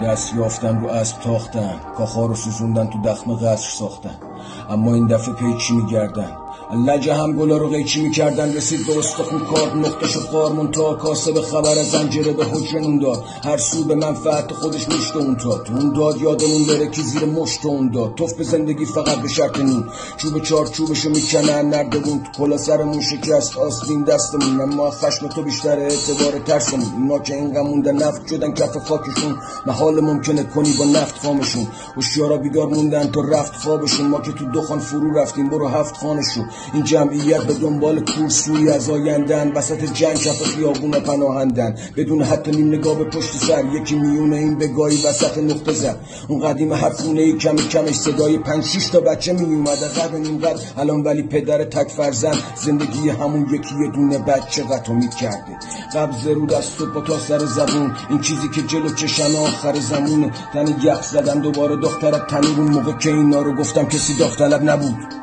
دست یافتن رو اسب تاختن، کاخا رو سوزوندن تو دخم قصر ساختن. اما این دفعه پیچی میگردن، لجه هم گلا رو قیچی میکردن. رسید به استخون کار، نقطه شد قارمون تا کاسه به خبر از زنجره به حجرمون داد. هر سو به منفعت خودش مشت اون داد، اون داد یادمون بره کی زیر مشت اون داد. توف به زندگی فقط به شرط نون، چوب چارچوبشو میکنن نردبون. تو کلا سرمون شکست آستین دستمون، اما خشم تو بیشتر اعتبار ترسمون. اونا که اینقدر موندن نفت شدن کف خاکشون، محال ممکنه کنی با نفت فامشون. هوشیارا بیدار موندن تا رفت خوابشون، ما که تو دخان فرو رفتیم برو هفت خانشون. این جمعیت به دنبال کورسوی از آیندن، وسط جنگ کف خیابون پناهندن. بدون حتی نیم نگاه به پشت سر، یکی میونه این بگاهی وسط نقطه زد. اون قدیم حرفونه ای کمی کمش صدای 5-6 تا بچه میومد قد نیم قد الان، ولی پدر تک فرزند زندگی همون یکی یه دونه بچه قطع کرده. قبض رو دست و پا تا سر زبون، این چیزی که جلو چشم آخر زمونه. تن یخ زدم دوباره دخترت تنور، اون موقع که اینا رو گفتم کسی داوطلب نبود.